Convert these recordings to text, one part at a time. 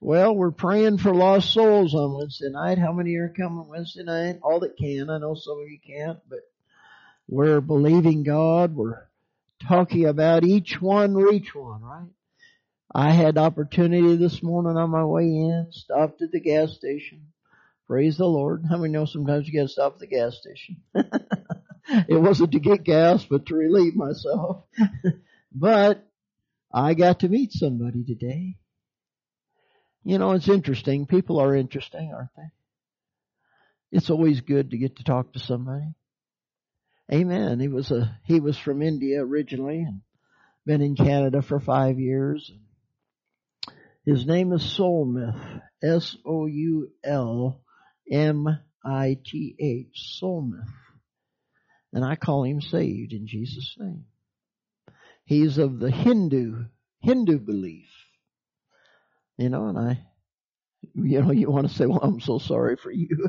Well, we're praying for lost souls on Wednesday night. How many are coming Wednesday night? All that can. I know some of you can't, but we're believing God. We're talking about each one reach one, right? I had opportunity this morning on my way in, stopped at the gas station. Praise the Lord. How many know sometimes you got to stop at the gas station? It wasn't to get gas, but to relieve myself. But I got to meet somebody today. You know, it's interesting. People are interesting, aren't they? It's always good to get to talk to somebody. Amen. He was from India originally and been in Canada for 5 years. His name is Soulmith. S-O-U-L-M-I-T-H. Soulmith. And I call him saved in Jesus' name. He's of the Hindu belief. You know, and you want to say, well, I'm so sorry for you.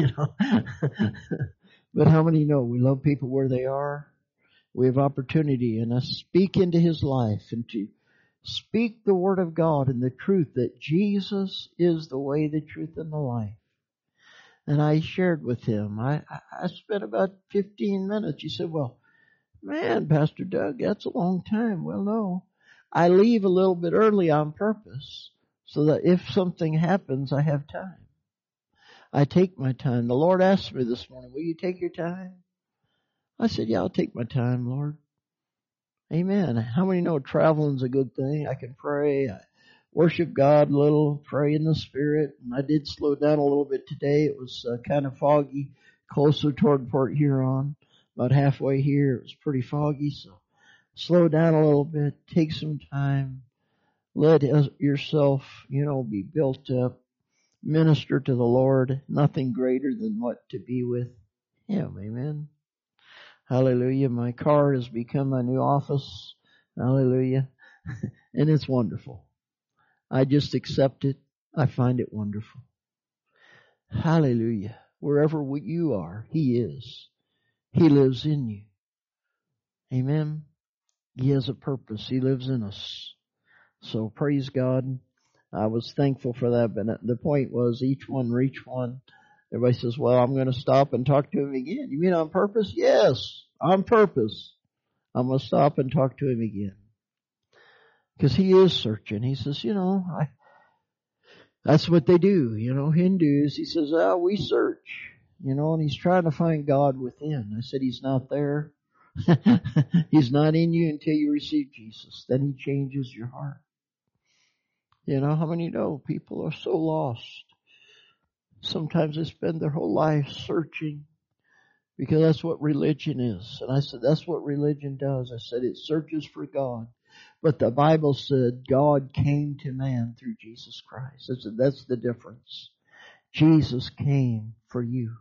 But how many know we love people where they are? We have opportunity and I speak into his life and to speak the word of God and the truth that Jesus is the way, the truth, and the life. And I shared with him. I spent about 15 minutes. He said, well, man, Pastor Doug, that's a long time. Well, no. I leave a little bit early on purpose so that if something happens, I have time. I take my time. The Lord asked me this morning, will you take your time? I said, yeah, I'll take my time, Lord. Amen. How many know traveling's a good thing? I can pray. I worship God a little, pray in the Spirit. And I did slow down a little bit today. It was kind of foggy, closer toward Port Huron. About halfway here, it was pretty foggy. So slow down a little bit. Take some time. Let yourself, be built up. Minister to the Lord. Nothing greater than what to be with Him. Amen. Hallelujah. My car has become my new office. Hallelujah. And it's wonderful. I just accept it. I find it wonderful. Hallelujah. Wherever you are, He is. He lives in you. Amen. He has a purpose. He lives in us. So praise God. I was thankful for that, but the point was each one reach one. Everybody says, well, I'm going to stop and talk to him again. You mean on purpose? Yes, on purpose. I'm going to stop and talk to him again. Because he is searching. He says, that's what they do. Hindus, he says, we search. And he's trying to find God within. I said, he's not there. He's not in you until you receive Jesus. Then he changes your heart. How many know people are so lost? Sometimes they spend their whole life searching because that's what religion is. And I said, that's what religion does. I said, it searches for God. But the Bible said God came to man through Jesus Christ. I said, that's the difference. Jesus came for you.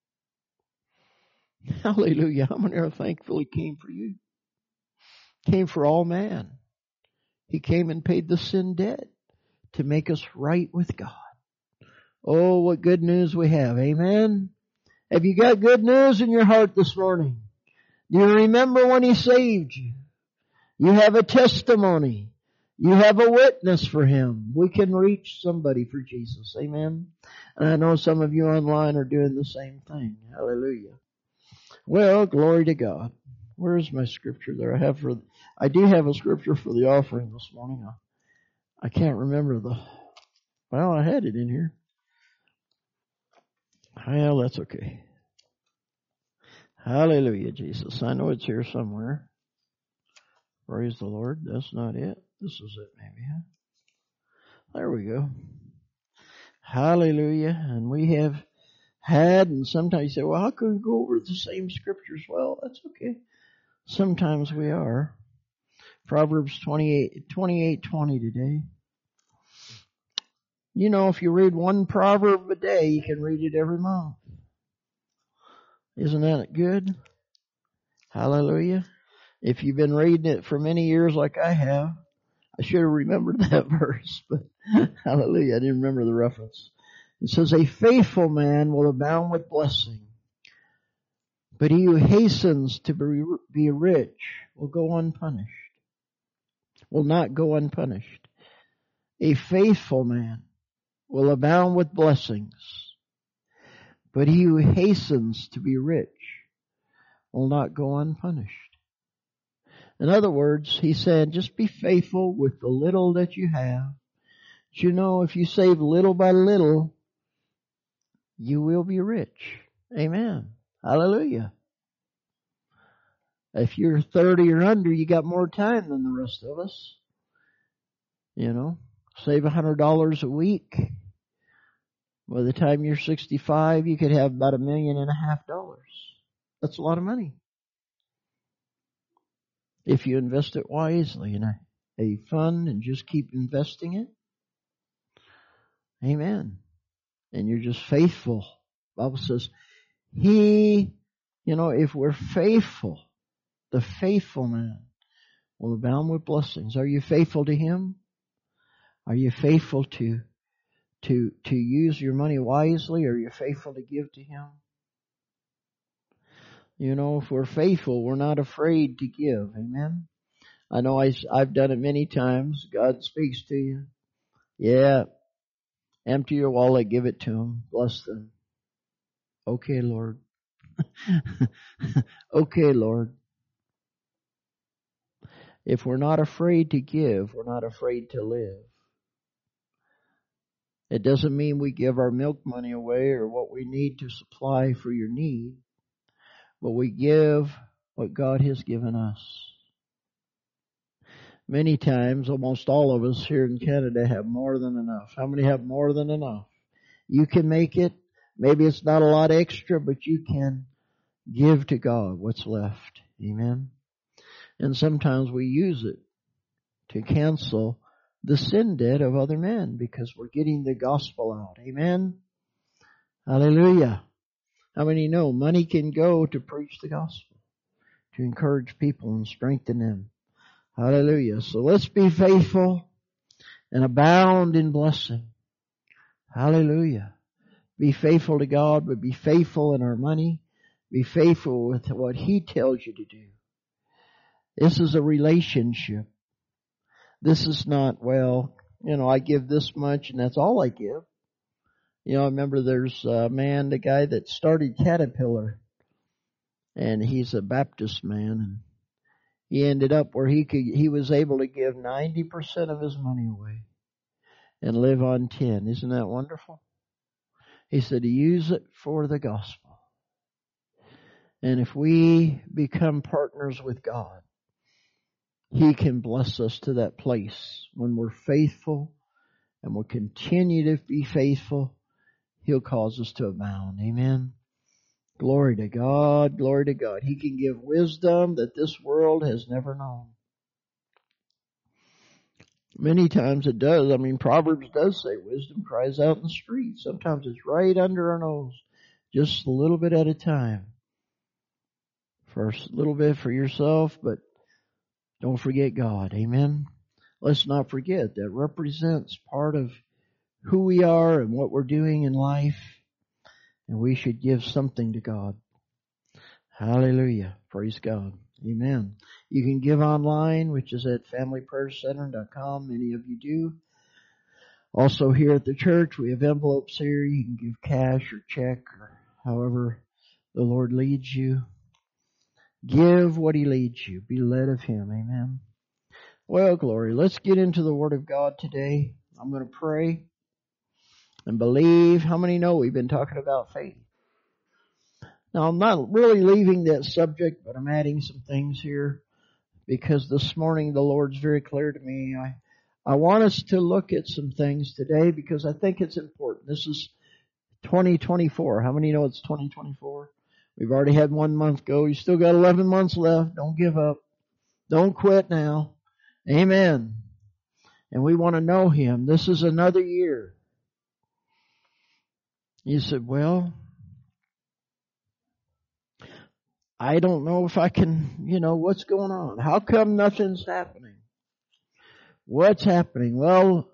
Hallelujah. How many are thankful He came for you? Came for all man. He came and paid the sin debt to make us right with God. Oh, what good news we have. Amen. Have you got good news in your heart this morning? Do you remember when He saved you? You have a testimony. You have a witness for Him. We can reach somebody for Jesus. Amen. And I know some of you online are doing the same thing. Hallelujah. Well, glory to God. Where's my scripture there? I do have a scripture for the offering this morning. I can't remember I had it in here. Well, that's okay. Hallelujah, Jesus. I know it's here somewhere. Praise the Lord. That's not it. This is it, maybe. Huh? There we go. Hallelujah. And we have had, and sometimes you say, well, how can we go over the same scriptures? Well, that's okay. Sometimes we are. Proverbs 28:20 today. If you read one proverb a day, you can read it every month. Isn't that good? Hallelujah. If you've been reading it for many years like I have, I should have remembered that verse, but hallelujah, I didn't remember the reference. It says, a faithful man will abound with blessing, but he who hastens to be rich will not go unpunished. A faithful man. will abound with blessings, but he who hastens to be rich will not go unpunished. In other words, he said, just be faithful with the little that you have. But you know, if you save little by little, you will be rich. Amen. Hallelujah. If you're 30 or under, you got more time than the rest of us. You know, save $100 a week. By the time you're 65, you could have about $1.5 million. That's a lot of money. If you invest it wisely in a fund and just keep investing it. Amen. And you're just faithful. The Bible says, if we're faithful, the faithful man will abound with blessings. Are you faithful to him? Are you faithful to use your money wisely? Are you faithful to give to him? You know, if we're faithful, we're not afraid to give. Amen. I know I've done it many times. God speaks to you. Yeah. Empty your wallet, give it to him. Bless them. Okay, Lord. Okay, Lord. If we're not afraid to give, we're not afraid to live. It doesn't mean we give our milk money away or what we need to supply for your need, but we give what God has given us. Many times, almost all of us here in Canada have more than enough. How many have more than enough? You can make it. Maybe it's not a lot extra, but you can give to God what's left. Amen. And sometimes we use it to cancel the sin debt of other men because we're getting the gospel out. Amen. Hallelujah. How many know money can go to preach the gospel, to encourage people and strengthen them? Hallelujah. So let's be faithful and abound in blessing. Hallelujah. Be faithful to God, but be faithful in our money. Be faithful with what he tells you to do. This is a relationship. This is not, I give this much and that's all I give. You know, I remember there's a man, the guy that started Caterpillar, and he's a Baptist man, and he ended up where he was able to give 90% of his money away and live on 10. Isn't that wonderful? He said to use it for the gospel. And if we become partners with God, he can bless us to that place when we're faithful and we'll continue to be faithful. He'll cause us to abound. Amen. Glory to God. Glory to God. He can give wisdom that this world has never known. Many times it does. I mean, Proverbs does say wisdom cries out in the street. Sometimes it's right under our nose, just a little bit at a time. First, a little bit for yourself, but don't forget God. Amen. Let's not forget that represents part of who we are and what we're doing in life. And we should give something to God. Hallelujah. Praise God. Amen. You can give online, which is at familyprayercenter.com. Many of you do. Also here at the church, we have envelopes here. You can give cash or check or however the Lord leads you. Give what he leads you. Be led of him. Amen. Well, glory. Let's get into the Word of God today. I'm going to pray and believe. How many know we've been talking about faith? Now, I'm not really leaving that subject, but I'm adding some things here because this morning the Lord's very clear to me. I want us to look at some things today because I think it's important. This is 2024. How many know it's 2024? We've already had 1 month go. You still got 11 months left. Don't give up. Don't quit now. Amen. And we want to know him. This is another year. You said, well, I don't know if I can, what's going on? How come nothing's happening? What's happening? Well,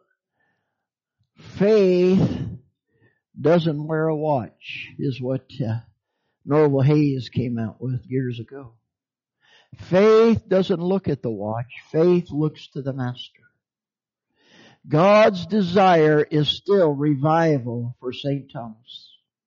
faith doesn't wear a watch is what Norval Hayes came out with years ago. Faith doesn't look at the watch. Faith looks to the master. God's desire is still revival for St. Thomas.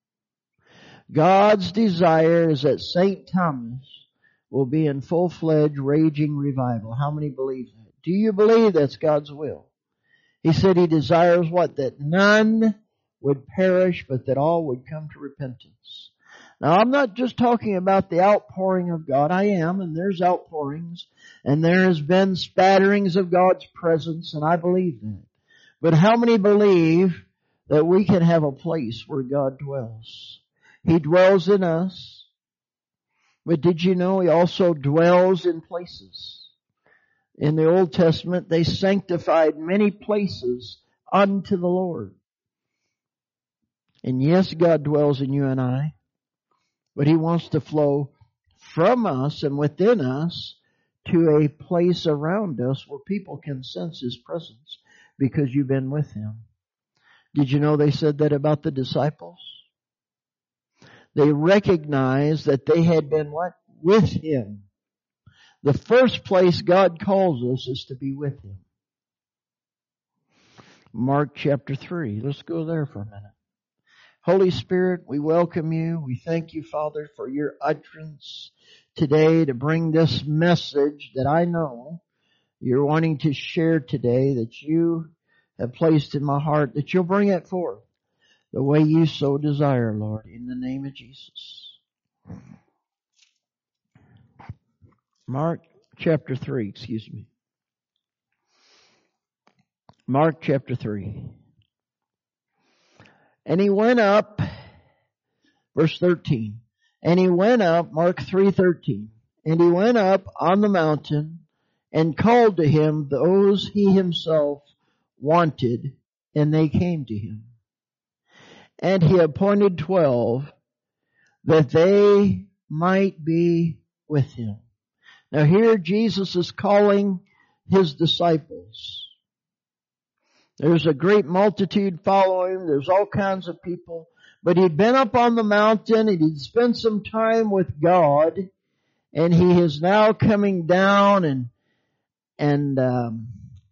God's desire is that St. Thomas will be in full-fledged, raging revival. How many believe that? Do you believe that's God's will? He said He desires what? That none would perish, but that all would come to repentance. Now, I'm not just talking about the outpouring of God. I am, and there's outpourings, and there has been spatterings of God's presence, and I believe that. But how many believe that we can have a place where God dwells? He dwells in us, but did you know He also dwells in places? In the Old Testament, they sanctified many places unto the Lord. And yes, God dwells in you and I, but He wants to flow from us and within us to a place around us where people can sense His presence because you've been with Him. Did you know they said that about the disciples? They recognized that they had been what? With Him. The first place God calls us is to be with Him. Mark chapter 3. Let's go there for a minute. Holy Spirit, we welcome You. We thank You, Father, for Your utterance today to bring this message that I know You're wanting to share today, that You have placed in my heart, that You'll bring it forth the way You so desire, Lord, in the name of Jesus. Mark chapter 3, excuse me. Mark chapter 3. And He went up, verse 13. And He went up, Mark 3:13. And He went up on the mountain and called to Him those He Himself wanted, and they came to Him. And He appointed 12 that they might be with Him. Now here Jesus is calling His disciples. There's a great multitude following Him. There's all kinds of people. But He'd been up on the mountain and He'd spent some time with God. And He is now coming down and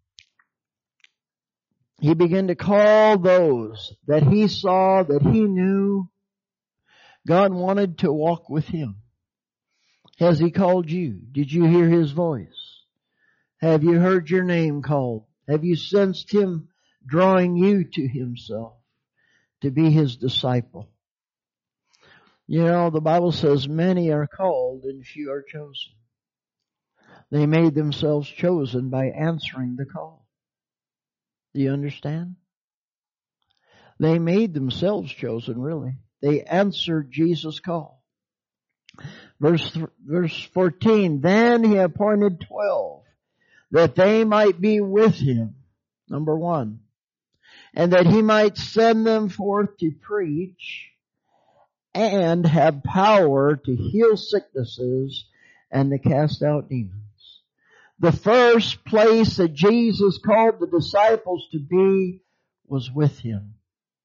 He began to call those that He saw, that He knew. God wanted to walk with Him. Has He called you? Did you hear His voice? Have you heard your name called? Have you sensed Him drawing you to Himself to be His disciple? You know, the Bible says many are called and few are chosen. They made themselves chosen by answering the call. Do you understand? They made themselves chosen, really. They answered Jesus' call. Verse 14, then He appointed 12 that they might be with Him. Number 1. And that He might send them forth to preach and have power to heal sicknesses and to cast out demons. The first place that Jesus called the disciples to be was with Him.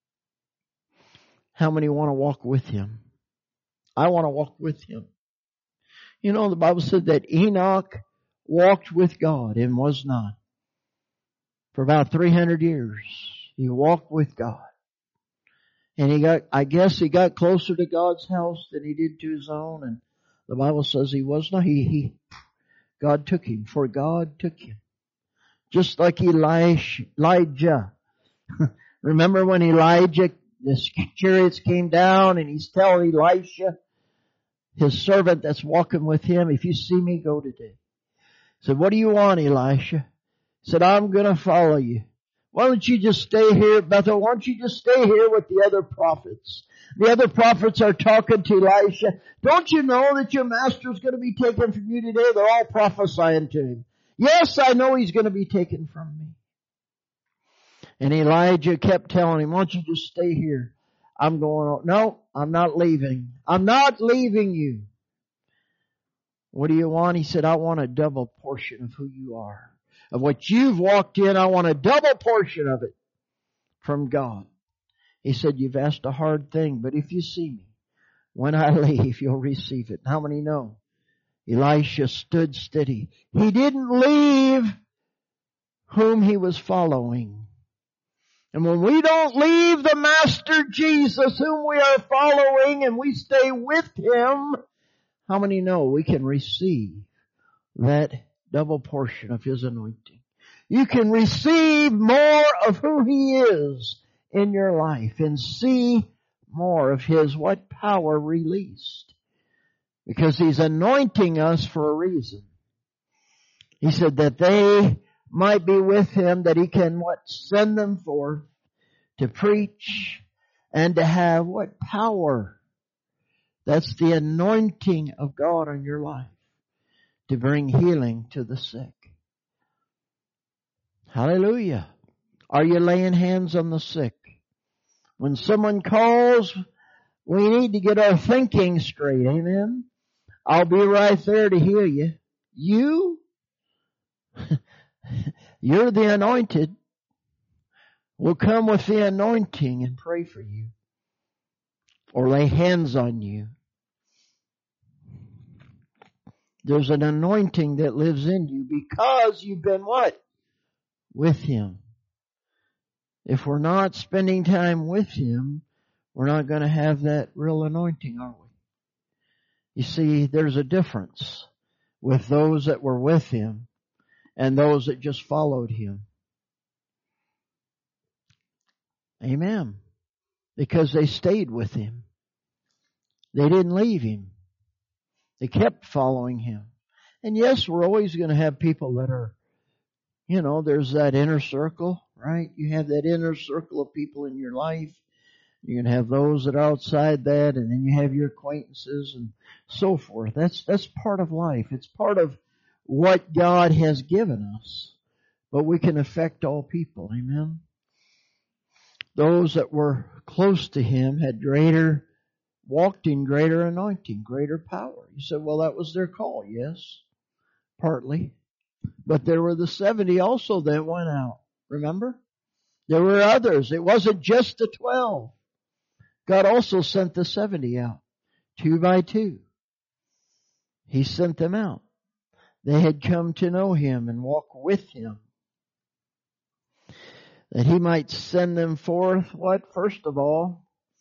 How many want to walk with Him? I want to walk with Him. You know, the Bible said that Enoch walked with God and was not. For about 300 years, he walked with God. And I guess he got closer to God's house than he did to his own. And the Bible says he was not. God took him, for God took him. Just like Elijah. Remember when Elijah, the chariots came down and he's telling Elisha, his servant that's walking with him, if you see me, go today. He said, what do you want, Elisha? He said, I'm going to follow you. Why don't you just stay here, Bethel? Why don't you just stay here with the other prophets? The other prophets are talking to Elisha. Don't you know that your master is going to be taken from you today? They're all prophesying to him. Yes, I know he's going to be taken from me. And Elijah kept telling him, why don't you just stay here? I'm going on. No, I'm not leaving. I'm not leaving you. What do you want? He said, I want a double portion of who you are. Of what you've walked in, I want a double portion of it from God. He said, you've asked a hard thing, but if you see me, when I leave, you'll receive it. How many know? Elisha stood steady. He didn't leave whom he was following. And when we don't leave the Master Jesus whom we are following and we stay with Him, how many know we can receive that double portion of His anointing? You can receive more of who He is in your life and see more of His what power released. Because He's anointing us for a reason. He said that they might be with Him, that He can send them forth to preach and to have what power? That's the anointing of God on your life to bring healing to the sick. Hallelujah. Are you laying hands on the sick? When someone calls, we need to get our thinking straight. Amen. I'll be right there to heal you. You're the anointed. We'll come with the anointing and pray for you. Or lay hands on you. There's an anointing that lives in you because you've been what? With Him. If we're not spending time with Him, we're not going to have that real anointing, are we? You see, there's a difference with those that were with Him and those that just followed Him. Amen. Because they stayed with Him. They didn't leave Him. They kept following Him. And yes, we're always going to have people that are, there's that inner circle, right? You have that inner circle of people in your life. You're going to have those that are outside that, and then you have your acquaintances and so forth. That's part of life. It's part of what God has given us. But we can affect all people. Amen. Those that were close to Him had walked in greater anointing, greater power. You said, well, that was their call. Yes, partly. But there were the 70 also that went out. Remember? There were others. It wasn't just the 12. God also sent the 70 out, 2 by 2. He sent them out. They had come to know Him and walk with Him. That He might send them forth, what? First of all,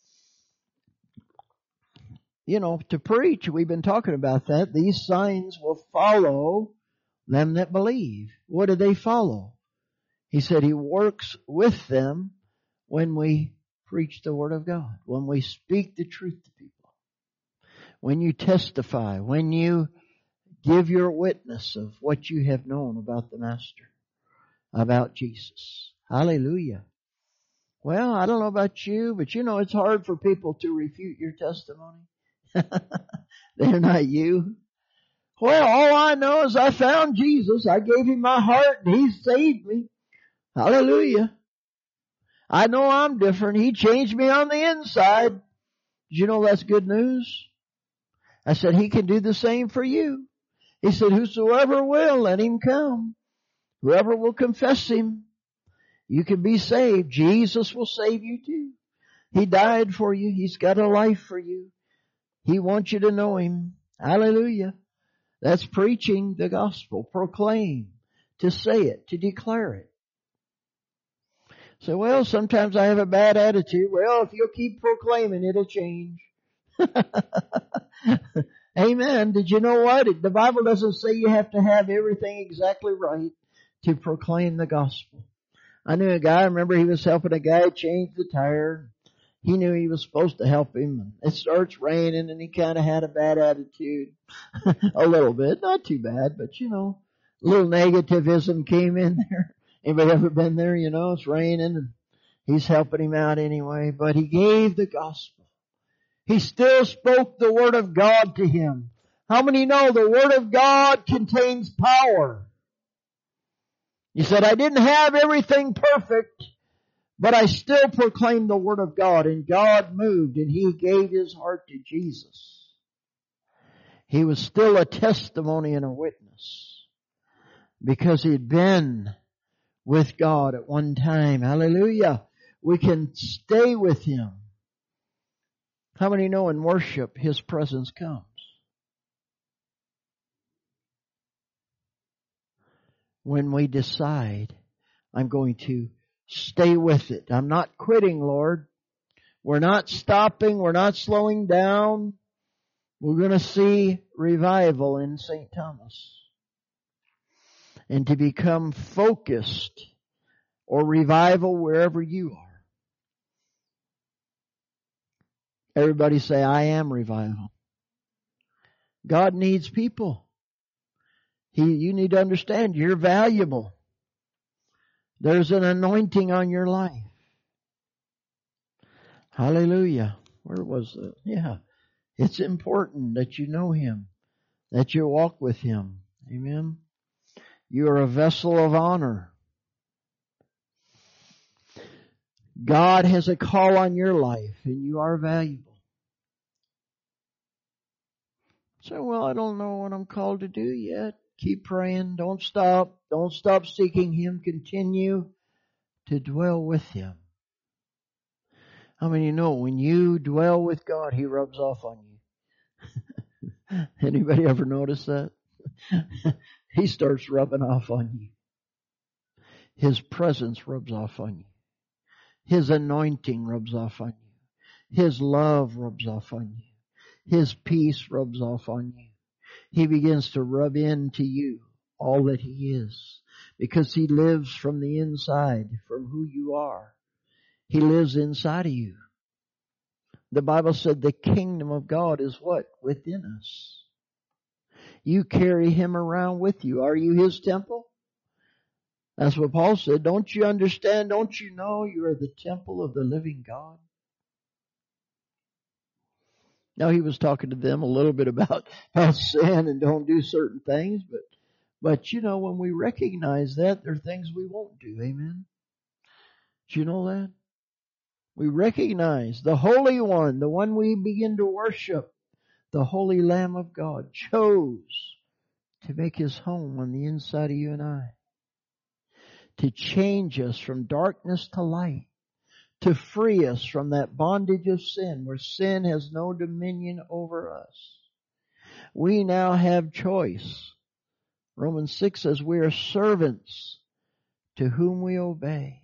to preach. We've been talking about that. These signs will follow them that believe. What do they follow? He said He works with them when we preach the Word of God, when we speak the truth to people, when you testify, when you give your witness of what you have known about the Master, about Jesus. Hallelujah. Well, I don't know about you, but it's hard for people to refute your testimony. They're not you. Well, all I know is I found Jesus. I gave Him my heart and He saved me. Hallelujah. I know I'm different. He changed me on the inside. Did you know that's good news? I said He can do the same for you. He said, whosoever will, let him come. Whoever will confess Him, you can be saved. Jesus will save you too. He died for you. He's got a life for you. He wants you to know Him. Hallelujah. That's preaching the gospel. Proclaim. To say it. To declare it. So, well, sometimes I have a bad attitude. Well, if you'll keep proclaiming, it'll change. Amen. Did you know what? The Bible doesn't say you have to have everything exactly right to proclaim the gospel. I knew a guy, I remember he was helping a guy change the tire. He knew he was supposed to help him. It starts raining and he kind of had a bad attitude. A little bit. Not too bad, but a little negativism came in there. Anybody ever been there? It's raining and he's helping him out anyway. But he gave the gospel. He still spoke the Word of God to him. How many know the Word of God contains power? He said, I didn't have everything perfect, but I still proclaimed the Word of God, and God moved, and he gave his heart to Jesus. He was still a testimony and a witness because he'd been with God at one time. Hallelujah. We can stay with Him. How many know in worship His presence comes? When we decide, I'm going to Stay with it. I'm not quitting, Lord. We're not stopping. We're not slowing down. We're going to see revival in St. Thomas. And to become focused, or revival wherever you are. Everybody say, I am revival. God needs people. You need to understand you're valuable. There's an anointing on your life. Hallelujah. Where was it? Yeah. It's important that you know Him, that you walk with Him. Amen. You are a vessel of honor. God has a call on your life, and you are valuable. So, well, I don't know what I'm called to do yet. Keep praying. Don't stop. Don't stop seeking Him. Continue to dwell with Him. How many know when you dwell with God, He rubs off on you? Anybody ever notice that? He starts rubbing off on you. His presence rubs off on you. His anointing rubs off on you. His love rubs off on you. His peace rubs off on you. He begins to rub into you all that He is, because He lives from the inside, from who you are. He lives inside of you. The Bible said the kingdom of God is what? Within us. You carry Him around with you. Are you His temple? That's what Paul said. Don't you understand? Don't you know you are the temple of the living God? Now, he was talking to them a little bit about sin and don't do certain things, but you know, when we recognize that, there are things we won't do. Amen? Do you know that? We recognize the Holy One, the one we begin to worship, the Holy Lamb of God, chose to make His home on the inside of you and I, to change us from darkness to light, to free us from that bondage of sin, where sin has no dominion over us. We now have choice. Romans 6 says we are servants to whom we obey.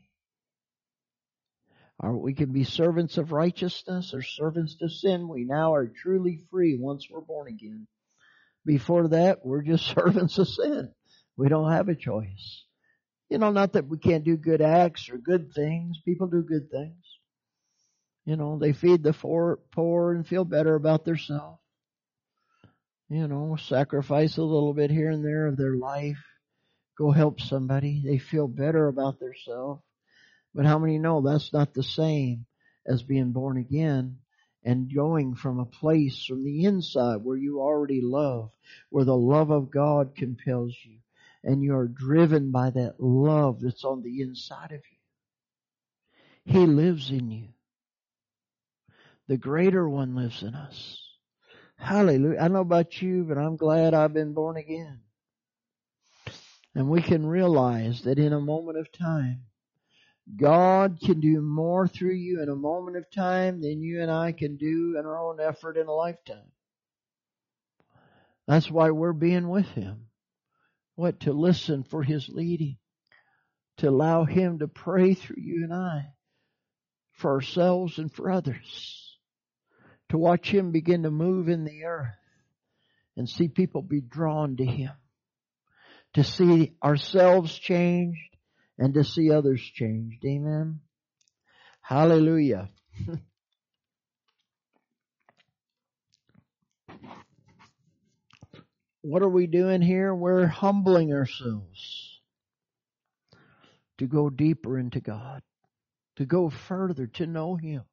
Or we can be servants of righteousness or servants to sin. We now are truly free once we're born again. Before that, we're just servants of sin. We don't have a choice. You know, not that we can't do good acts or good things. People do good things. You know, they feed the poor and feel better about themselves. You know, sacrifice a little bit here and there of their life. Go help somebody. They feel better about themselves. But how many know that's not the same as being born again and going from a place from the inside where you already love, where the love of God compels you, and you are driven by that love that's on the inside of you. He lives in you. The greater one lives in us. Hallelujah. I don't know about you, but I'm glad I've been born again. And we can realize that in a moment of time, God can do more through you in a moment of time than you and I can do in our own effort in a lifetime. That's why we're being with Him. What? To listen for His leading. To allow Him to pray through you and I. For ourselves and for others. To watch Him begin to move in the earth. And see people be drawn to Him. To see ourselves changed. And to see others changed. Amen. Hallelujah. What are we doing here? We're humbling ourselves to go deeper into God, to go further, to know Him.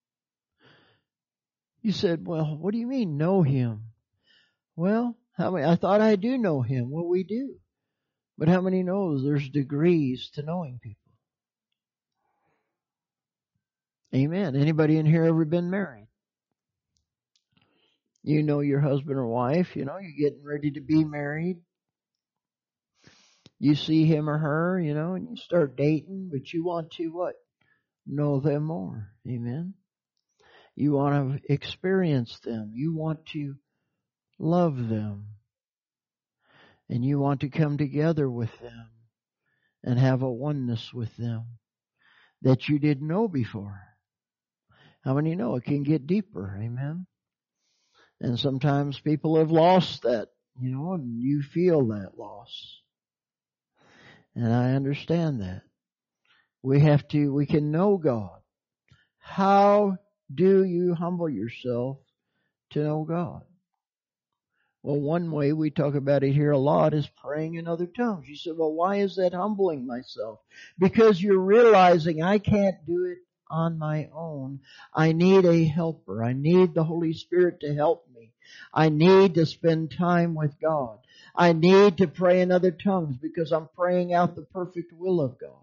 You said, well, what do you mean know Him? Well, I thought I do know Him. Well, we do. But how many knows there's degrees to knowing people? Amen. Anybody in here ever been married? You know your husband or wife, you know, you're getting ready to be married. You see him or her, you know, and you start dating, but you want to what? Know them more. Amen. You want to experience them. You want to love them. And you want to come together with them and have a oneness with them. that you didn't know before. How many know it can get deeper? Amen. And sometimes people have lost that, and you feel that loss. And I understand that. We can know God. How do you humble yourself to know God? Well, one way we talk about it here a lot is praying in other tongues. You said, well, why is that humbling myself? Because you're realizing I can't do it on my own. I need a helper. I need the Holy Spirit to help me. I need to spend time with God. I need to pray in other tongues because I'm praying out the perfect will of God.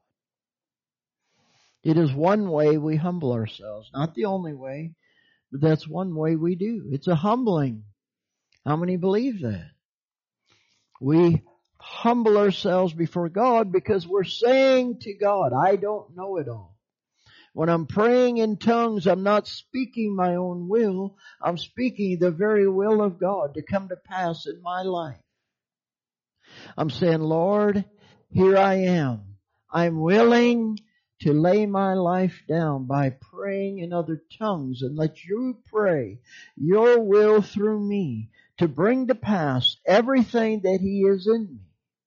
It is one way we humble ourselves. Not the only way, but that's one way we do. It's a humbling. How many believe that? We humble ourselves before God because we're saying to God, I don't know it all. When I'm praying in tongues, I'm not speaking my own will. I'm speaking the very will of God to come to pass in my life. I'm saying, Lord, here I am. I'm willing to lay my life down by praying in other tongues and let you pray your will through me to bring to pass everything that He is in me.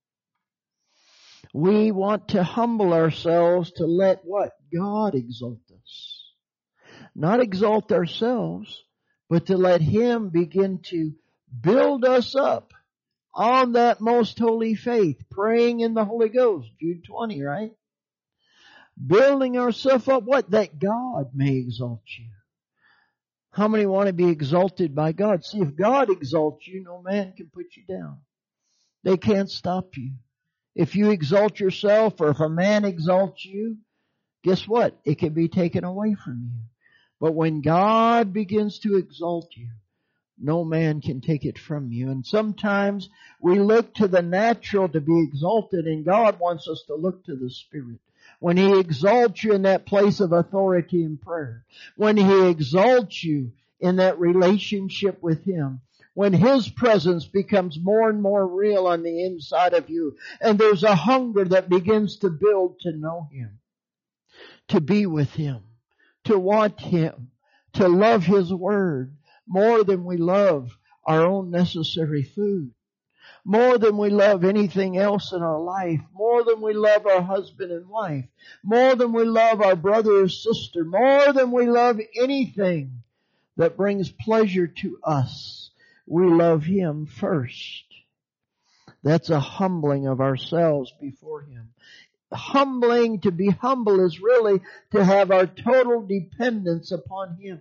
We want to humble ourselves to let what? God exalt us. Not exalt ourselves, but to let Him begin to build us up on that most holy faith, praying in the Holy Ghost. Jude 20, right? Building ourselves up, what? That God may exalt you. How many want to be exalted by God? See, if God exalts you, no man can put you down. They can't stop you. If you exalt yourself, or if a man exalts you, guess what? It can be taken away from you. But when God begins to exalt you, no man can take it from you. And sometimes we look to the natural to be exalted, and God wants us to look to the Spirit. When He exalts you in that place of authority in prayer, when He exalts you in that relationship with Him, when His presence becomes more and more real on the inside of you, and there's a hunger that begins to build to know Him, to be with Him, to want Him, to love His Word more than we love our own necessary food, more than we love anything else in our life, more than we love our husband and wife, more than we love our brother or sister, more than we love anything that brings pleasure to us. We love Him first. That's a humbling of ourselves before Him. Humbling, to be humble, is really to have our total dependence upon Him.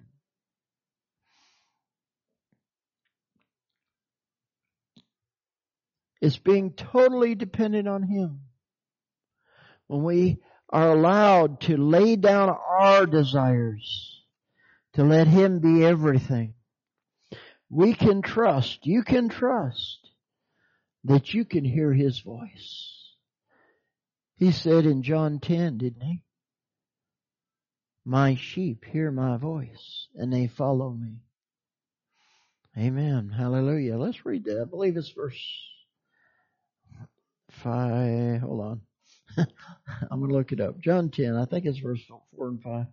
It's being totally dependent on Him. When we are allowed to lay down our desires, to let Him be everything, we can trust, you can trust that you can hear His voice. He said in John 10, didn't He? My sheep hear my voice and they follow me. Amen. Hallelujah. Let's read that. I believe it's verse 5. Hold on. I'm going to look it up. John 10. I think it's verse 4 and 5.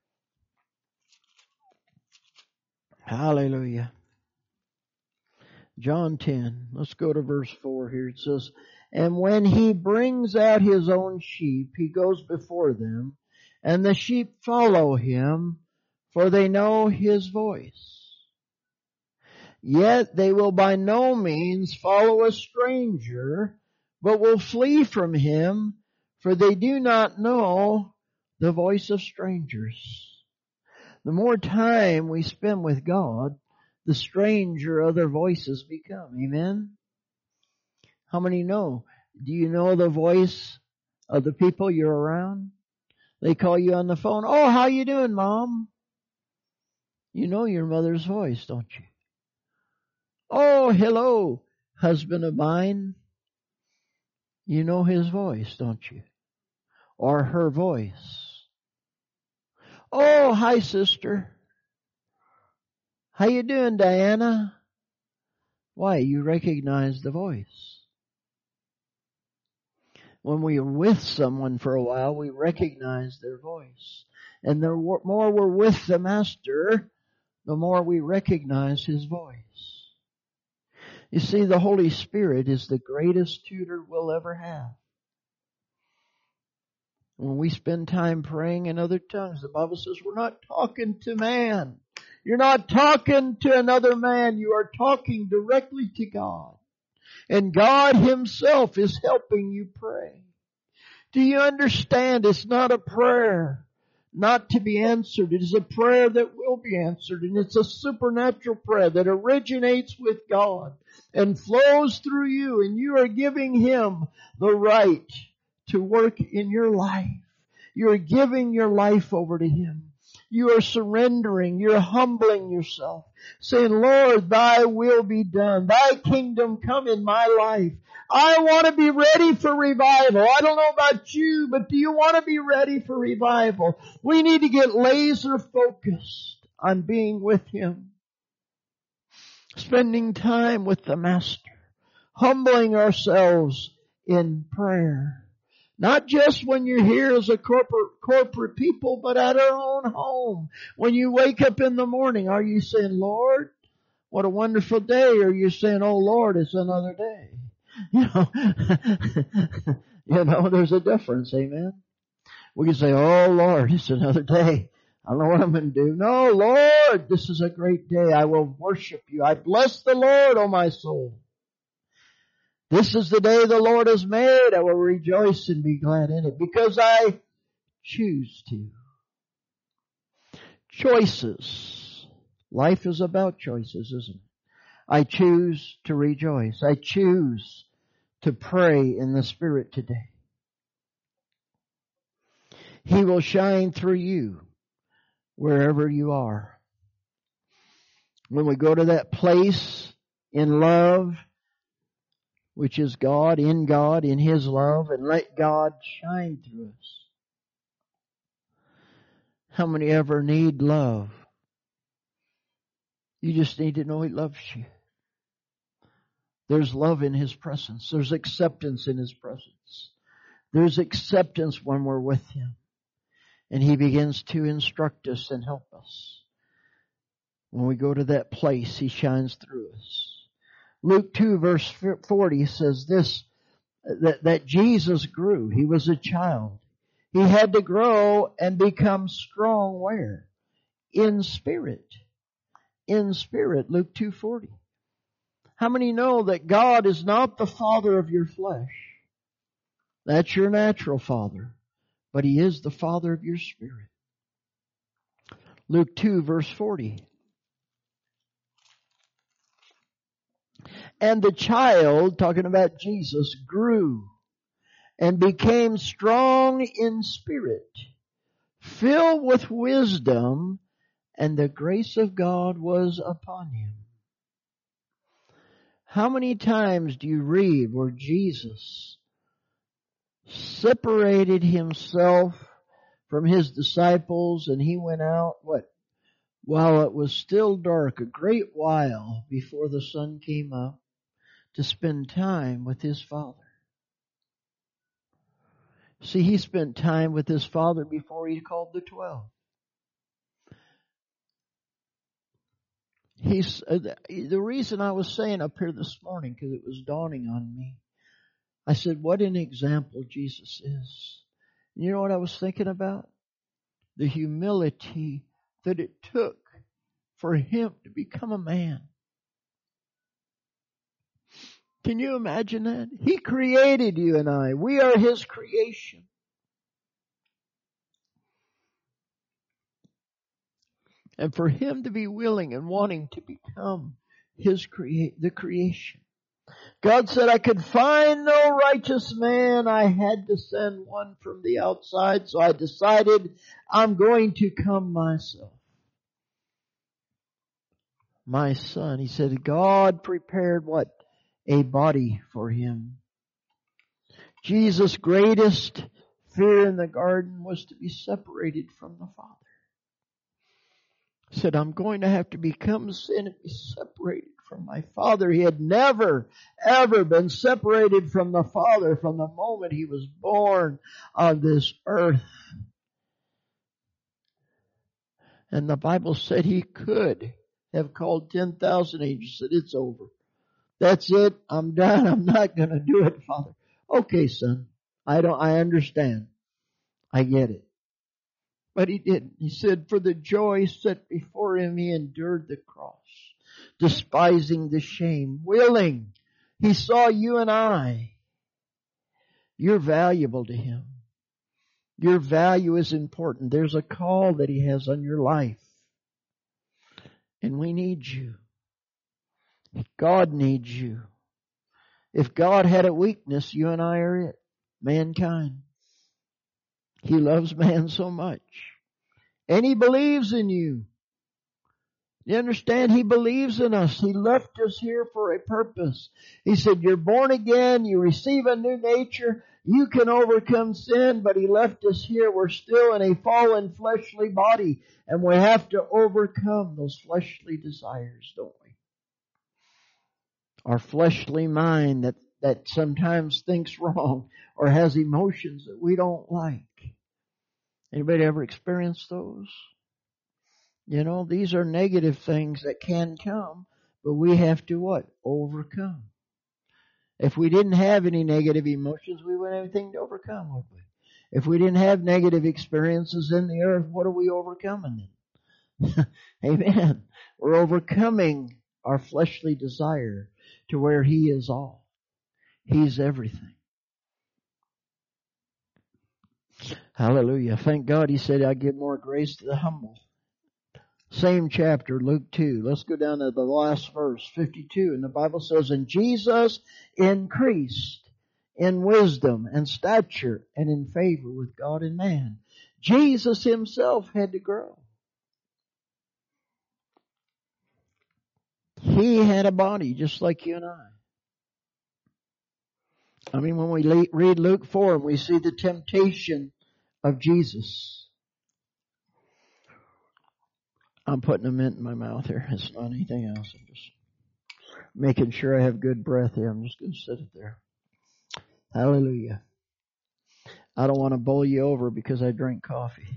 Hallelujah. John 10. Let's go to verse 4 here. It says, and when He brings out His own sheep, He goes before them, and the sheep follow Him, for they know His voice. Yet they will by no means follow a stranger, but will flee from him, for they do not know the voice of strangers. The more time we spend with God, the stranger other voices become. Amen? How many know? Do you know the voice of the people you're around? They call you on the phone. Oh, how you doing, Mom? You know your mother's voice, don't you? Oh, hello, husband of mine. You know his voice, don't you? Or her voice. Oh, hi, sister. How you doing, Diana? Why? You recognize the voice. When we are with someone for a while, we recognize their voice. And the more we're with the Master, the more we recognize His voice. You see, the Holy Spirit is the greatest tutor we'll ever have. When we spend time praying in other tongues, the Bible says we're not talking to man. You're not talking to another man. You are talking directly to God. And God Himself is helping you pray. Do you understand? It's not a prayer not to be answered. It is a prayer that will be answered. And it's a supernatural prayer that originates with God and flows through you. And you are giving Him the right to work in your life. You're giving your life over to Him. You are surrendering. You're humbling yourself. Saying, Lord, Thy will be done. Thy kingdom come in my life. I want to be ready for revival. I don't know about you, but do you want to be ready for revival? We need to get laser focused on being with Him. Spending time with the Master. Humbling ourselves in prayer. Not just when you're here as a corporate people, but at our own home. When you wake up in the morning, are you saying, Lord, what a wonderful day? Or are you saying, oh Lord, it's another day? There's a difference, amen? We can say, oh Lord, it's another day. I don't know what I'm going to do. No, Lord, this is a great day. I will worship you. I bless the Lord, O my soul. This is the day the Lord has made. I will rejoice and be glad in it because I choose to. Choices. Life is about choices, isn't it? I choose to rejoice. I choose to pray in the Spirit today. He will shine through you wherever you are. When we go to that place in love, which is God, in His love, and let God shine through us. How many ever need love? You just need to know He loves you. There's love in His presence. There's acceptance in His presence. There's acceptance when we're with Him. And He begins to instruct us and help us. When we go to that place, He shines through us. Luke 2 verse 40 says this, that Jesus grew. He was a child. He had to grow and become strong where? In spirit. In spirit. Luke 2:40. How many know that God is not the father of your flesh? That's your natural father. But He is the father of your spirit. Luke 2 verse 40. And the child, talking about Jesus, grew and became strong in spirit, filled with wisdom, and the grace of God was upon Him. How many times do you read where Jesus separated Himself from His disciples and He went out, while it was still dark, a great while before the sun came up, to spend time with His Father? See, He spent time with His Father before He called the 12. The reason I was saying up here this morning, because it was dawning on me, I said, what an example Jesus is. You know what I was thinking about? The humility that it took for Him to become a man. Can you imagine that? He created you and I. We are His creation. And for Him to be willing and wanting to become the creation. God said, I could find no righteous man. I had to send one from the outside. So I decided I'm going to come myself. My Son. He said, God prepared what? A body for Him. Jesus' greatest fear in the garden was to be separated from the Father. He said, I'm going to have to become sin and be separated from my Father. He had never, ever been separated from the Father from the moment he was born on this earth. And the Bible said he could have called 10,000 angels, said, it's over. That's it. I'm done. I'm not going to do it, Father. Okay, son. I understand. I get it. But he didn't. He said, for the joy set before him, he endured the cross, despising the shame, willing. He saw you and I. You're valuable to him. Your value is important. There's a call that he has on your life. And we need you. God needs you. If God had a weakness, you and I are it. Mankind. He loves man so much. And he believes in you. You understand? He believes in us. He left us here for a purpose. He said, you're born again. You receive a new nature. You can overcome sin, but he left us here. We're still in a fallen fleshly body, and we have to overcome those fleshly desires, don't we? Our fleshly mind that sometimes thinks wrong or has emotions that we don't like. Anybody ever experienced those? You know, these are negative things that can come, but we have to what? Overcome. If we didn't have any negative emotions, we wouldn't have anything to overcome, would we? If we didn't have negative experiences in the earth, what are we overcoming then? Amen. We're overcoming our fleshly desire to where he is all. He's everything. Hallelujah. Thank God he said, I give more grace to the humble. Same chapter, Luke 2. Let's go down to the last verse, 52. And the Bible says, and Jesus increased in wisdom and stature and in favor with God and man. Jesus himself had to grow. He had a body just like you and I. I mean, when we read Luke 4, we see the temptation of Jesus. I'm putting a mint in my mouth here. It's not anything else. I'm just making sure I have good breath here. I'm just going to sit it there. Hallelujah. I don't want to bowl you over because I drink coffee.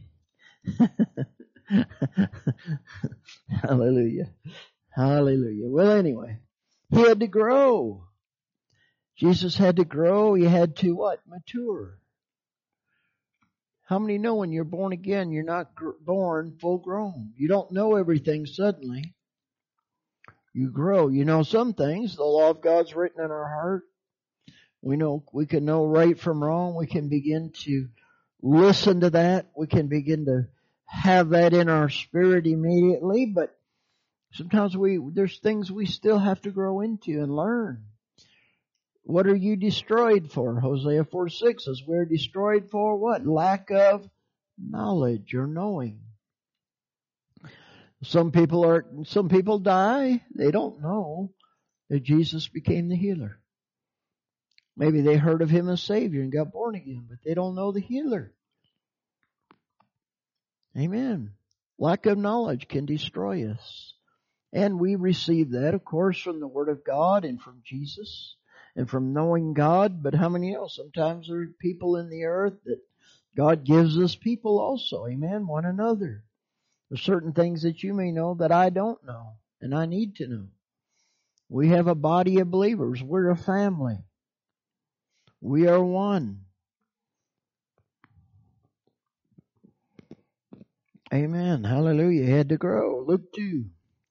Hallelujah. Hallelujah. Well, anyway, he had to grow. Jesus had to grow. He had to what? Mature. How many know when you're born again, you're not born full grown? You don't know everything suddenly. You grow. You know some things. The law of God's written in our heart. We can know right from wrong. We can begin to listen to that. We can begin to have that in our spirit immediately. But sometimes there's things we still have to grow into and learn. What are you destroyed for? Hosea 4:6 says we're destroyed for what? Lack of knowledge or knowing. Some people die. They don't know that Jesus became the healer. Maybe they heard of him as Savior and got born again, but they don't know the healer. Amen. Lack of knowledge can destroy us. And we receive that, of course, from the Word of God and from Jesus and from knowing God. But how many else? Sometimes there are people in the earth that God gives us people also. Amen. One another. There's certain things that you may know that I don't know and I need to know. We have a body of believers. We're a family. We are one. Amen. Hallelujah. He had to grow. Luke 2.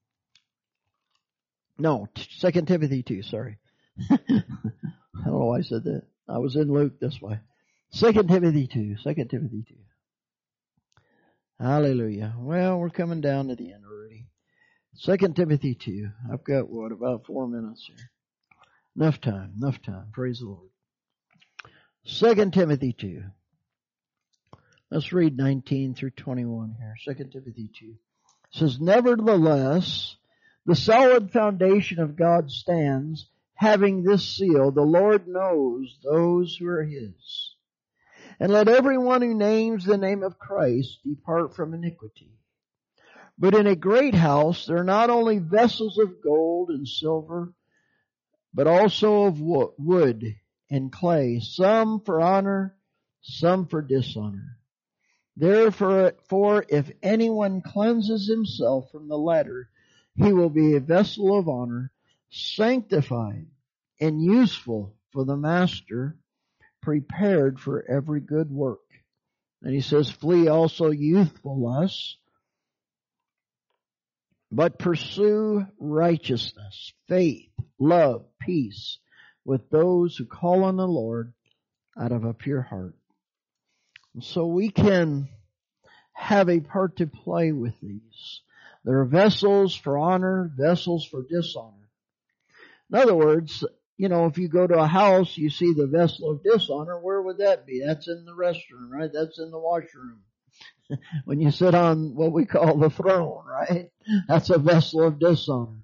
No, 2 Timothy 2, sorry. I don't know why I said that. I was in Luke this way. 2 Timothy 2. 2 Timothy 2. Hallelujah. Well, we're coming down to the end already. 2 Timothy 2. I've got, about 4 minutes here. Enough time. Praise the Lord. 2 Timothy 2. Let's read 19 through 21 here. 2 Timothy 2. It says, nevertheless, the solid foundation of God stands, having this seal, the Lord knows those who are his. And let everyone who names the name of Christ depart from iniquity. But in a great house there are not only vessels of gold and silver, but also of wood and clay, some for honor, some for dishonor. Therefore, if anyone cleanses himself from the latter, he will be a vessel of honor, sanctified and useful for the master, prepared for every good work. And he says, flee also youthful lusts, but pursue righteousness, faith, love, peace with those who call on the Lord out of a pure heart. And so we can have a part to play with these. There are vessels for honor, vessels for dishonor. In other words, if you go to a house, you see the vessel of dishonor, where would that be? That's in the restroom, right? That's in the washroom. When you sit on what we call the throne, right? That's a vessel of dishonor.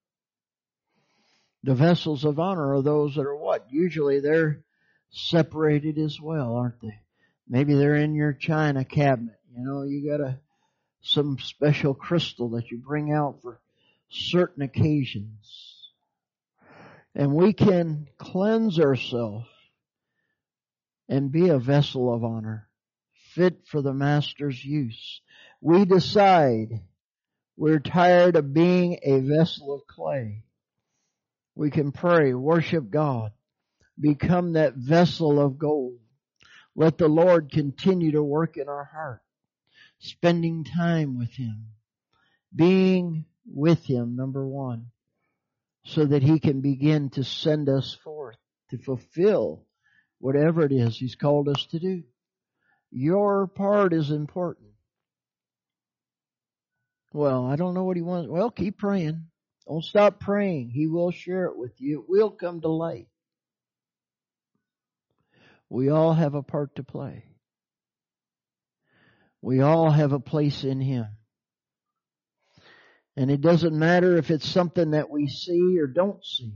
The vessels of honor are those that are what? Usually they're separated as well, aren't they? Maybe they're in your china cabinet. You got some special crystal that you bring out for certain occasions. And we can cleanse ourselves and be a vessel of honor, fit for the master's use. We decide we're tired of being a vessel of clay. We can pray, worship God, become that vessel of gold. Let the Lord continue to work in our heart, spending time with Him, being with Him, number one, so that He can begin to send us forth to fulfill whatever it is He's called us to do. Your part is important. Well, I don't know what He wants. Well, keep praying. Don't stop praying. He will share it with you. It will come to light. We all have a part to play. We all have a place in Him. And it doesn't matter if it's something that we see or don't see.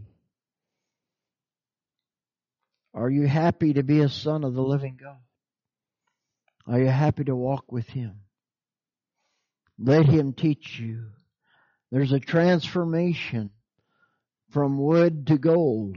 Are you happy to be a son of the living God? Are you happy to walk with Him? Let Him teach you. There's a transformation from wood to gold.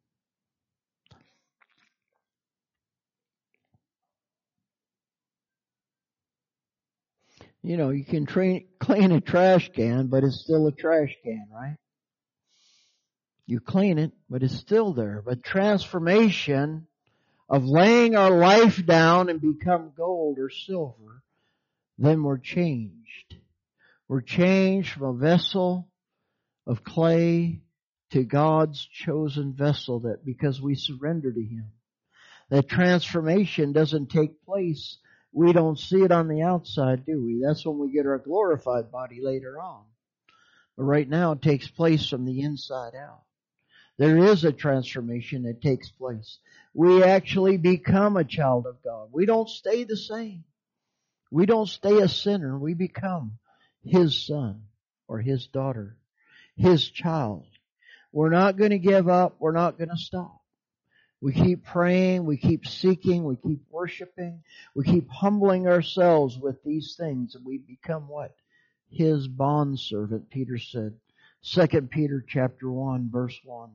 You can clean a trash can, but it's still a trash can, right? You clean it, but it's still there. But transformation of laying our life down and become gold or silver, then we're changed. We're changed from a vessel of clay to God's chosen vessel, that because we surrender to Him. That transformation doesn't take place. We don't see it on the outside, do we? That's when we get our glorified body later on. But right now it takes place from the inside out. There is a transformation that takes place. We actually become a child of God. We don't stay the same. We don't stay a sinner. We become His son or His daughter, His child. We're not going to give up. We're not going to stop. We keep praying, we keep seeking, we keep worshiping, we keep humbling ourselves with these things, and we become what? His bondservant, Peter said. 2 Peter chapter 1, verse 1.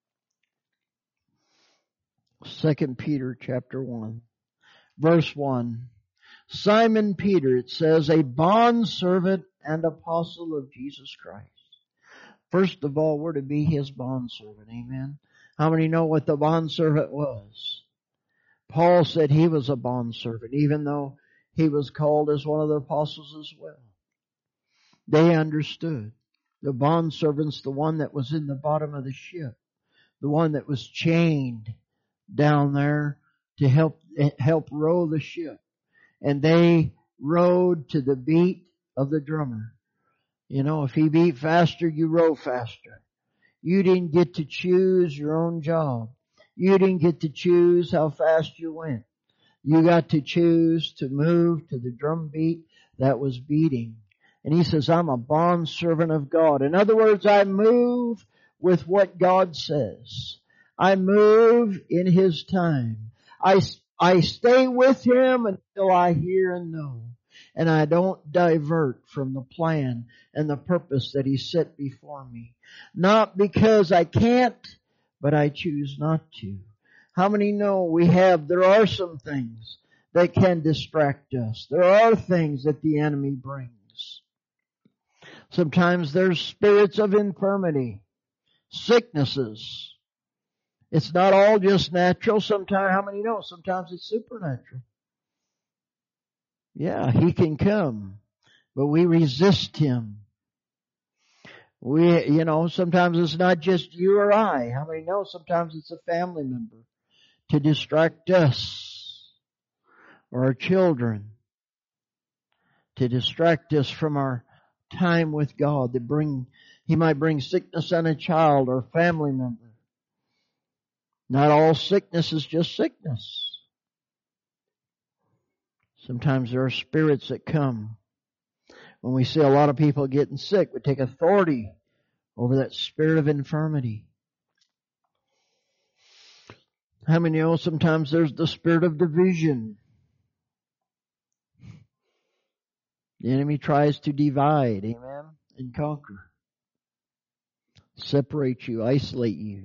2 Peter chapter 1, verse 1. Simon Peter, it says, a bondservant and apostle of Jesus Christ. First of all, we're to be His bondservant, amen? How many know what the bondservant was? Paul said he was a bondservant, even though he was called as one of the apostles as well. They understood. The bondservant's the one that was in the bottom of the ship, the one that was chained down there to help row the ship. And they rowed to the beat of the drummer. If he beat faster, you row faster. You didn't get to choose your own job. You didn't get to choose how fast you went. You got to choose to move to the drum beat that was beating. And he says, I'm a bondservant of God. In other words, I move with what God says. I move in His time. I stay with Him until I hear and know. and I don't divert from the plan and the purpose that He set before me. Not because I can't, but I choose not to. How many know there are some things that can distract us? There are things that the enemy brings. Sometimes there's spirits of infirmity, sicknesses. It's not all just natural. Sometimes, how many know? Sometimes it's supernatural. Yeah, he can come, but we resist him. Sometimes it's not just you or I. How many know? Sometimes it's a family member to distract us or our children, to distract us from our time with God. He might bring sickness on a child or a family member. Not all sickness is just sickness. Sometimes there are spirits that come. When we see a lot of people getting sick, we take authority over that spirit of infirmity. How many know sometimes there's the spirit of division? The enemy tries to divide, amen, and conquer. Separate you, isolate you.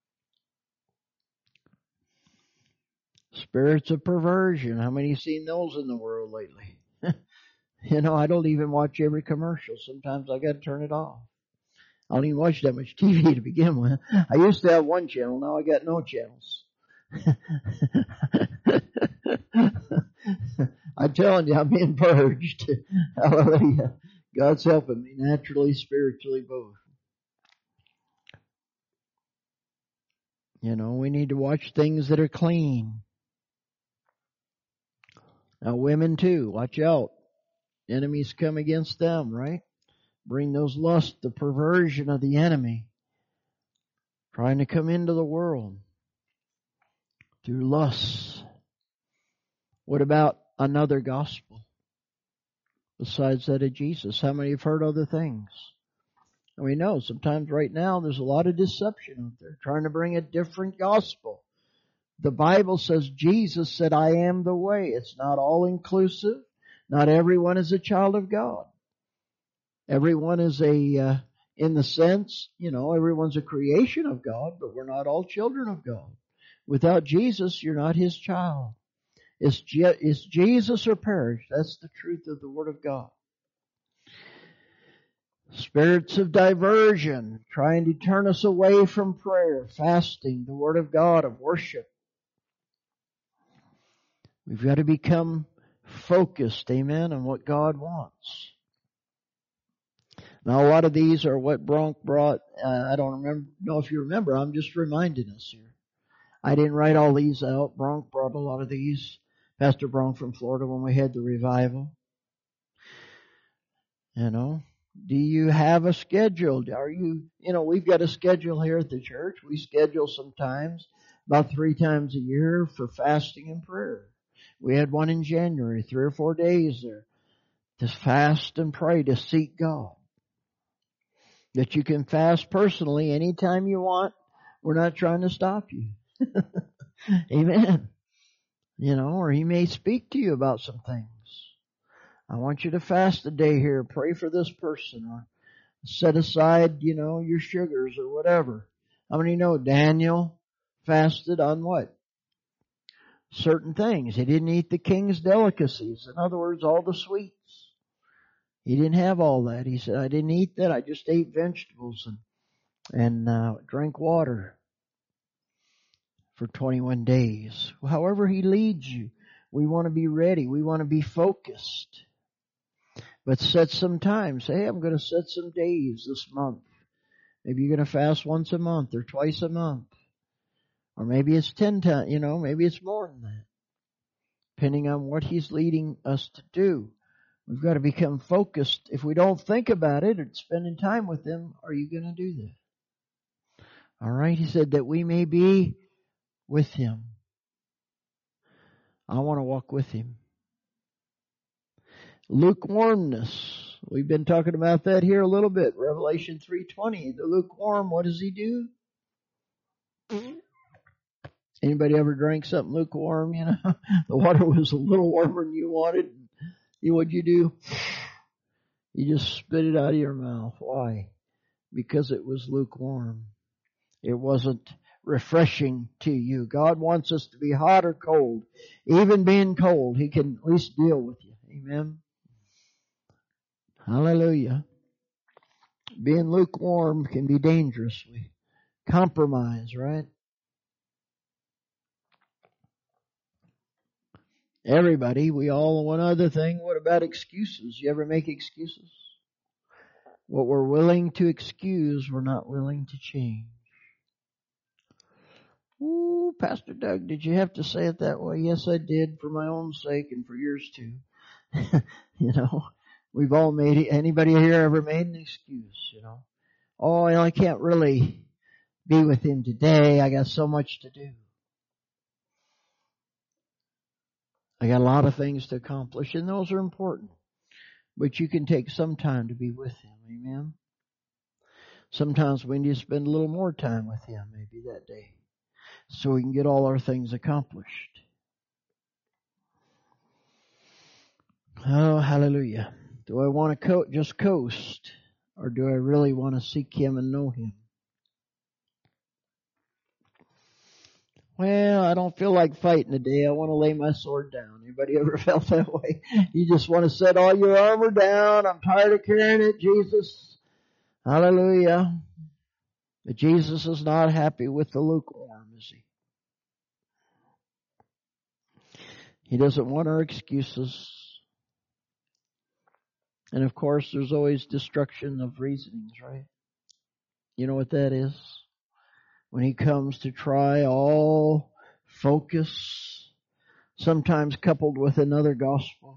Spirits of perversion. How many have seen those in the world lately? I don't even watch every commercial. Sometimes I got to turn it off. I don't even watch that much TV to begin with. I used to have one channel. Now I got no channels. I'm telling you, I'm being purged. Hallelujah. God's helping me naturally, spiritually, both. We need to watch things that are clean. Now women too, watch out. Enemies come against them, right? Bring those lusts, the perversion of the enemy, trying to come into the world through lusts. What about another gospel besides that of Jesus? How many have heard other things? And we know sometimes right now there's a lot of deception out there trying to bring a different gospel. The Bible says Jesus said, I am the way. It's not all inclusive. Not everyone is a child of God. Everyone is in the sense, everyone's a creation of God, but we're not all children of God. Without Jesus, you're not His child. It's Jesus or perish. That's the truth of the Word of God. Spirits of diversion, trying to turn us away from prayer, fasting, the Word of God, of worship. We've got to become focused, amen, on what God wants. Now, a lot of these are what Bronk brought. I don't know if you remember. I'm just reminding us here. I didn't write all these out. Bronk brought a lot of these. Pastor Bronk from Florida when we had the revival. Do you have a schedule? We've got a schedule here at the church. We schedule sometimes about 3 times a year for fasting and prayer. We had one in January, 3 or 4 days there to fast and pray, to seek God. That you can fast personally anytime you want. We're not trying to stop you. Amen. Or He may speak to you about some things. I want you to fast a day here. Pray for this person, or set aside, your sugars or whatever. How many know Daniel fasted on what? Certain things. He didn't eat the king's delicacies. In other words, all the sweets. He didn't have all that. He said, I didn't eat that. I just ate vegetables and drank water for 21 days. However He leads you, we want to be ready. We want to be focused. But set some time. Say, hey, I'm going to set some days this month. Maybe you're going to fast once a month or twice a month. Or maybe it's 10 times, maybe it's more than that. Depending on what He's leading us to do. We've got to become focused. If we don't think about it or spending time with Him, are you going to do that? All right, He said that we may be with Him. I want to walk with Him. Lukewarmness. We've been talking about that here a little bit. Revelation 3:20. The lukewarm, what does he do? Anybody ever drank something lukewarm? The water was a little warmer than you wanted. What'd you do? You just spit it out of your mouth. Why? Because it was lukewarm. It wasn't refreshing to you. God wants us to be hot or cold. Even being cold, He can at least deal with you. Amen. Hallelujah. Being lukewarm can be dangerous. We compromise, right? Everybody, we all, one other thing, what about excuses? You ever make excuses? What we're willing to excuse, we're not willing to change. Ooh, Pastor Doug, did you have to say it that way? Yes, I did, for my own sake and for yours too. You know, we've all made it. Anybody here ever made an excuse, you know? Oh, I can't really be with him today. I got so much to do. I got a lot of things to accomplish, and those are important. But you can take some time to be with him. Amen? Sometimes we need to spend a little more time with him, maybe that day, so we can get all our things accomplished. Oh, hallelujah. Do I want to just coast, or do I really want to seek him and know him? Well, I don't feel like fighting today. I want to lay my sword down. Anybody ever felt that way? You just want to set all your armor down. I'm tired of carrying it, Jesus. Hallelujah. But Jesus is not happy with the lukewarm, is he? He doesn't want our excuses. And of course, there's always destruction of reasonings, right? You know what that is? When he comes to try all focus, sometimes coupled with another gospel,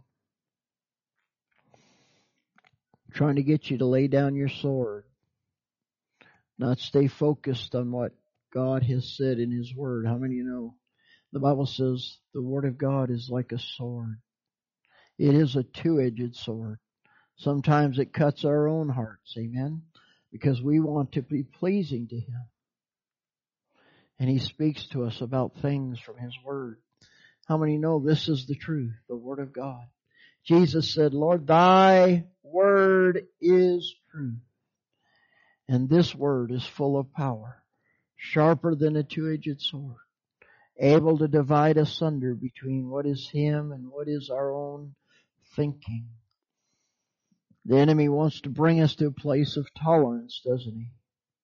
trying to get you to lay down your sword, not stay focused on what God has said in his word. How many of you know? The Bible says the word of God is like a sword. It is a two-edged sword. Sometimes it cuts our own hearts, amen? Because we want to be pleasing to him. And he speaks to us about things from his word. How many know this is the truth, the word of God? Jesus said, Lord, thy word is truth. And this word is full of power, sharper than a two-edged sword, able to divide asunder between what is him and what is our own thinking. The enemy wants to bring us to a place of tolerance, doesn't he?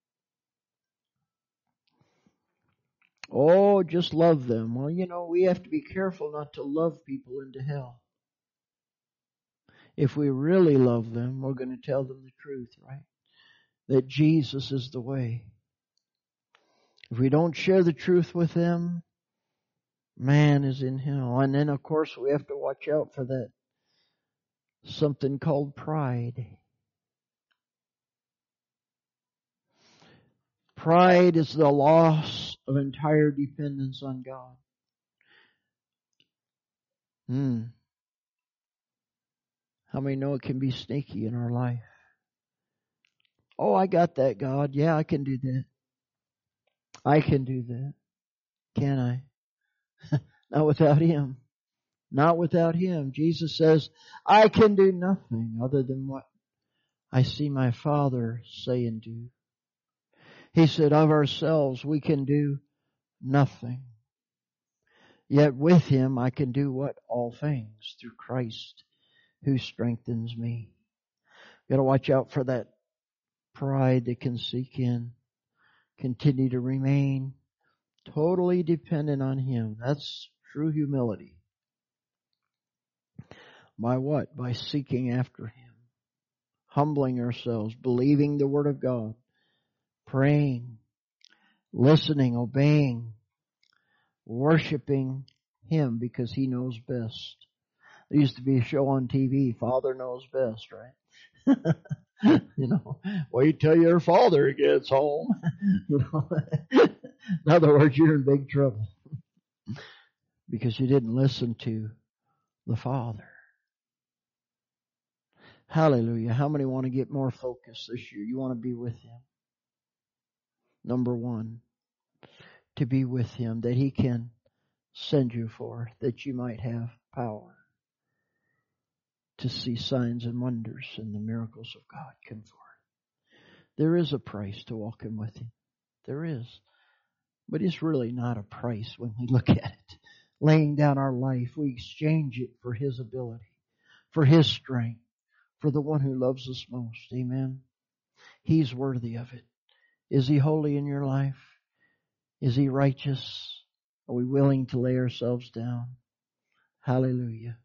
Oh, just love them. Well, you know, we have to be careful not to love people into hell. If we really love them, we're going to tell them the truth, right? That Jesus is the way. If we don't share the truth with them, man is in hell. And then, of course, we have to watch out for that something called pride. Pride is the loss of entire dependence on God. How many know it can be sneaky in our life? Oh, I got that, God. Yeah, I can do that. I can do that. Can I? Not without him. Not without him. Jesus says, I can do nothing other than what I see my Father say and do. He said, of ourselves we can do nothing. Yet with him I can do what? All things through Christ who strengthens me. Got to watch out for that pride that can seek in. Continue to remain totally dependent on him. That's true humility. By what? By seeking after him. Humbling ourselves, believing the word of God, praying, listening, obeying, worshiping him because he knows best. There used to be a show on TV, Father Knows Best, right? You know, wait till your father gets home. You know, in other words, you're in big trouble because you didn't listen to the Father. Hallelujah. How many want to get more focused this year? You want to be with him. Number one, to be with him, that he can send you forth, that you might have power to see signs and wonders and the miracles of God come forth. There is a price to walking with Him. There is. But it's really not a price when we look at it. Laying down our life, we exchange it for His ability, for His strength, for the one who loves us most. Amen. He's worthy of it. Is He holy in your life? Is He righteous? Are we willing to lay ourselves down? Hallelujah.